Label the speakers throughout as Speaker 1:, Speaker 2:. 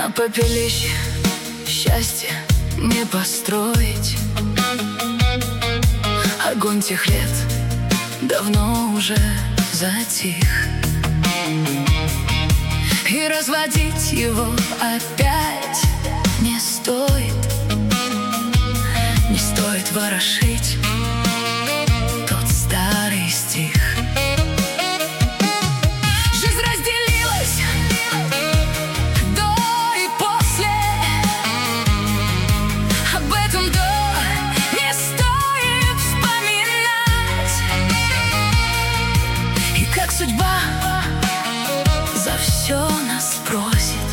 Speaker 1: На попелище счастье не построить. Огонь тех лет давно уже затих, и разводить его опять не стоит. Не стоит ворошить тот старый стих. Жизнь разделилась до и после. Об этом до не стоит вспоминать. И как судьба за все нас просит,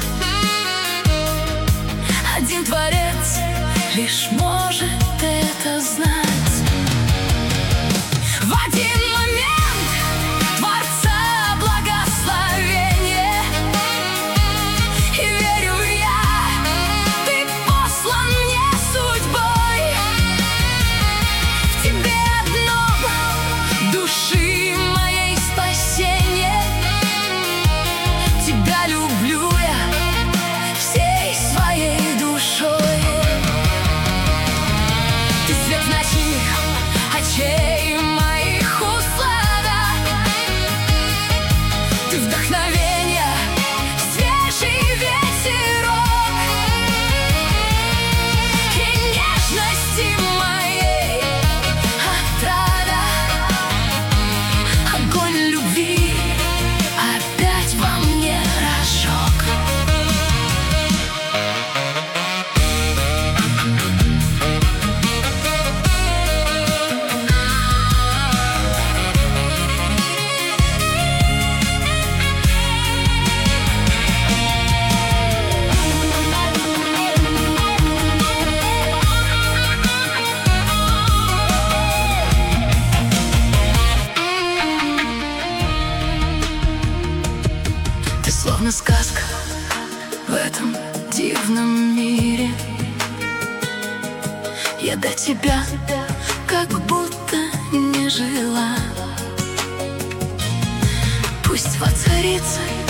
Speaker 1: один Творец лишь может это знать. В один момент Творца благословение, и верю я, ты послан мне судьбой. В тебе одном души моей спасение. Тебя люблю я всей своей душой. Ты свет в ночных очей моих услада. Ты вдохновенье, свежий ветерок, и нежности моей отрада. Огонь любви опять во мне разжег. Ты словно сказка в этом дивном мире. Я до тебя как будто не жила. Пусть воцарится